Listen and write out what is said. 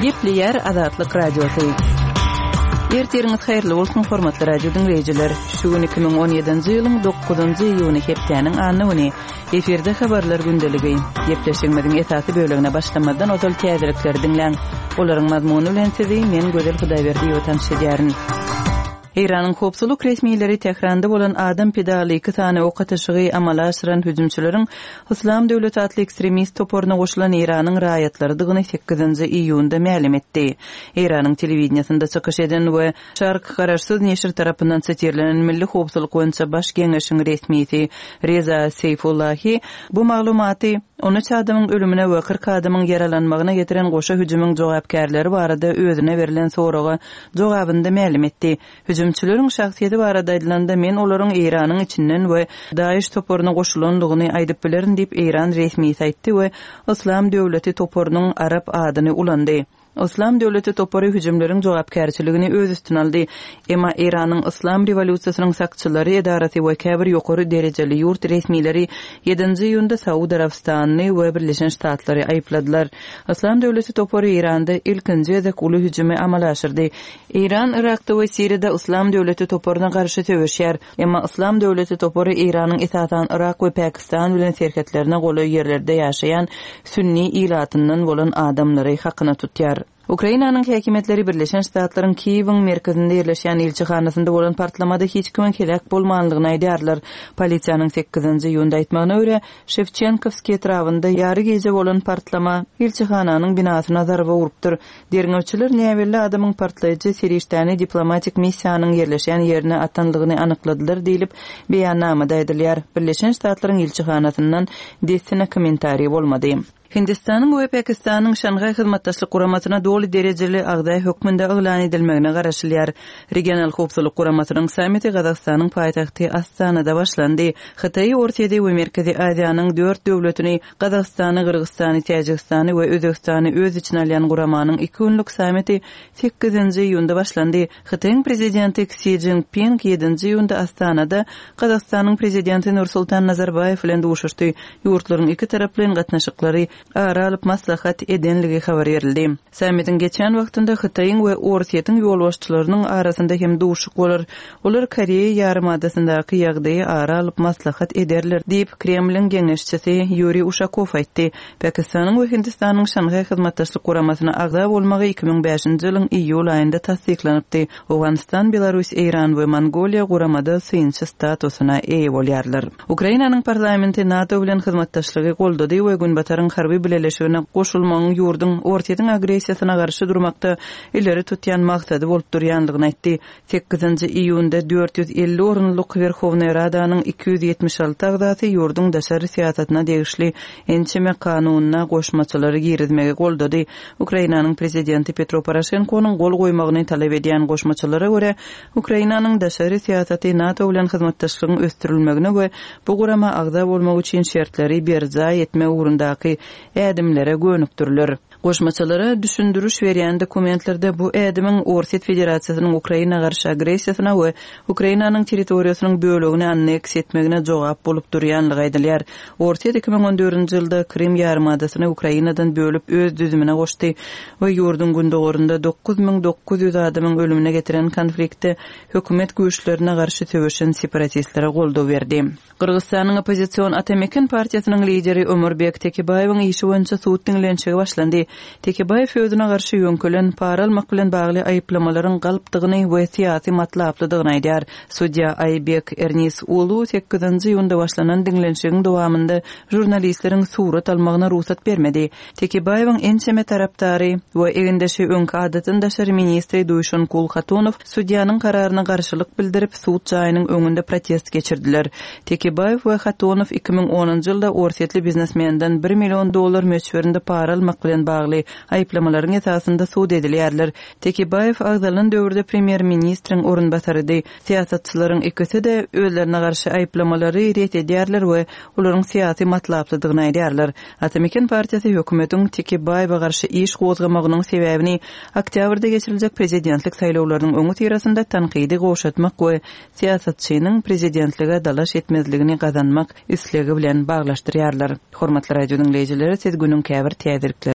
Gepleyer Azatlyk Radiosu. Erteriňiz haýyrly bolsun hormatly radio dinleýijiler. Şu gün 2017-nji ýylyň 9-njy iýuny hepdeniň anyny eferde habarlar gündeligi. Gepleşigimiziň esasy bölegine başlamadan otol täzelikleri dinleň. Olaryň mazmuny bilen sizi men Gözel Hudaýberdi ýöten şeýärin. Iranyň hopsuluk resmiýetleri Tehranda bolan adam pedagogiki sany okatyşygy amala aşyran hüjümçüleriň Islam döwleti atly ekstremist toporuna goşulan Iranyň raýatlary dygyny 8-nji iýunda ma'lum etdi. Iranyň telewizionyasynda çykyş eden we Şark Garaşsyz neşir tarapyndan setirlenen Milli Hopsuluk boýunça baş geňeşiň resmiýeti Reza Seyfullahi bu maglumaty 13 adamyň ölümine we 40 adamyň yaralanmagyna getiren goşa hüjümüň jogapkärleri barada özüne berilen soraga jogabynda ma'lum etdi. Hüjümçüleriň şahsiýeti barada aýdylanda men olaryň Iranyň içinden we Daesh toporuna goşulanlygyny aýdyp bilerin diýip Iran resmiýeti aýtdy we Islam döwleti toporunyň Arap adyny ulandy. Islam döwleti topory hüjümleriň jogapkärçiligini öz üstüne aldy. Emma Iranyň Islam rewolýusiýasynyň sakçylary edarasy we käbir ýokary derejeli ýurt resmiýetleri 7-nji ýylda Saudy Arabistanyny we Birleşen Ştatlary aýpladylar. Islam döwleti topory Iranda ilkinji uly hüjümi amala aşyrdy. Iran Irakda we Siriýada Islam döwleti toporuna garşy töweşýär. Emma Islam döwleti topory Iranyň etatan Irak we Pakistan bilen serketlerine goly ýerlerde ýaşaýan sünni ilatyndan bolan adamlary hakyna tutýar. Ukrainanyň häkimetleri Birleşen Ştatlaryň Kiýewiň merkezinde ýerleşýän elçihanasynda bolan partlamada hiç kimin kelek bolmanlygyny aýdýarlar. Polisiýanyň 8-nji ýylda aýtmagyna görä, Shevchenkovskiy etrafynda ýary gece bolan partlama elçihananyň binasyna zarba urupdyr. Derňewçiler näwelli adamyň partlaýjy Siriýany diplomatik missiýanyň ýerleşýän ýerine atanlygyny anykladylar diýilip beýannamada aýdylýar. Birleşen Ştatlaryň elçihanasyndan desine kommentariýy bolmady. Hindistanyň we Pakistanyň Şanghai hyzmatdaşlyk guramasyna doly derejeli agdaý hökmünde elan edilmegine garaşylýar. Regional hopsuluk guramasynyň samiti Gazagstanyň paýtagty Astanada başlandy. Hytaý Ortaýa we Merkezi Aziýanyň 4 döwletini Gazagstany, Kyrgyzstany, Täjikistany we Özbekistany öz içine alýan guramanyň 2 günlük samiti 8-nji ýylda başlandy. Hytaýyň prezidenti Xi Jinping 7-nji ýylda Astanada Gazagstanyň prezidenti Nursultan Nazarbayew bilen duşuşdy. Ýurtlaryň iki taraplyň gatnaşyklary ara alyp maslahat edenligi habar berildi. Sammitin geçen wagtynda Hytaýyň we Ortaýatyň ýolbaşçylarynyň arasynda hem duşuk bolar. Olar Koreýa ýarymadasyndagı ýagdaýy ara alyp maslahat ederler diýip Kremliň geňeşçisi Yuri Ushakov aýtdy. Pakistanyň we Hindistanyň Şanghai hyzmatdaşlyk guramasyna agda bolmagy 2005-nji ýylyň iýul aýynda tasdiklanıpdy. Awganistan, Belarus, Iran we Mongoliýa guramada synçy statusuna eýe bolýarlar. Ukrainanyň parlamenti NATO bilen hyzmatdaşlygy goldady we günbataryň harby bileşigine goşulmagyň ýurdun Ortaýatyň agresiýasyna garşy durmakda ileri tutýan maksady bolup durýanlygyny aýtdy. 8-nji iýunda 450 orunluk Verhovnaya Radanyň 276 agdaty ýurdun daşary siýasatyna degişli ençeme kanunyna goşmaçylary girizmege goldady. Ukrainanyň prezidenti Petro Poroshenkonyň gol goýmagyny talap edýän goşmaçylara görä, Ukrainanyň daşary siýasaty NATO bilen hyzmatdaşlygyň östürilmegine we bu gurama agda bolmak üçin şertleri berza etme ugrundaky ädimlere gönükdirler. Goşmaçylara düşündürüş berýän dokumentlerde bu ädimiň Ortaýa Federasiýasynyň Ukraina garşy agresiýasyna we Ukrainanyň territoriýasynyň bölegini anneks etmegine jogap bolup durýanlygy aýdylýar. Ortaýa 2014-nji ýylda Krim ýarymadasyny Ukrainadan bölüp öz düzümine goşdy we ýurdun gündogorunda 9900 adamyň ölümine getiren konfliktde hökümet güýçlerine garşy töweşen separatistlere goldaw berdi. Kyrgyzstanyň opozisiýon Atamekin partiýasynyň lideri Ömerbek Tekebaýewiň işi boýunça suwut dinlençigi başlandy. Tekebaýew özüne garşy ýönkelen para almak bilen bagly aýplamalaryň galypdygyny we syýasy matlaplydygyny aýdýar. Судья Aybek Ernis ulu 8-nji ýylda başlanan dinlençigiň dowamynda jurnalistleriň surat almagyna ruhsat bermedi. Tekebaýewiň ençeme tarapdary we egendeşi öňki adatyň daşary ministri Duýşan Kulhatonow судьяnyň kararyna garşylyk bildirip suwut jaýynyň öňünde protest geçirdiler. Tekebaýew we Khatonow 2010-njy ýylda Ortaýatly biznesmenden $1 milyon möçberinde para almak bilen bagly aýplamalaryň esasynda suwut edilýärler. Tekebaýew agdalan döwürde premier ministriň orunbasarydy. Siýasatçylaryň ikisi de özlerine garşy aýplamalary ret edýärler we olaryň syýasy matlaplydygyny aýdýarlar. Atamekin partiýasy hökümetiň Tekebaýewa garşy iş gozgamagynyň sebäbini oktýabrda geçiriljek prezidentlik saýlawlarynyň öňü tirasynda tanqidi goşatmak we siýasatçynyň prezidentlige dalaş etmezligini gazanmak islegi bilen baglaşdyrýarlar. Hormatly radio dinleýijileri, siz günüň käbir täzelikleri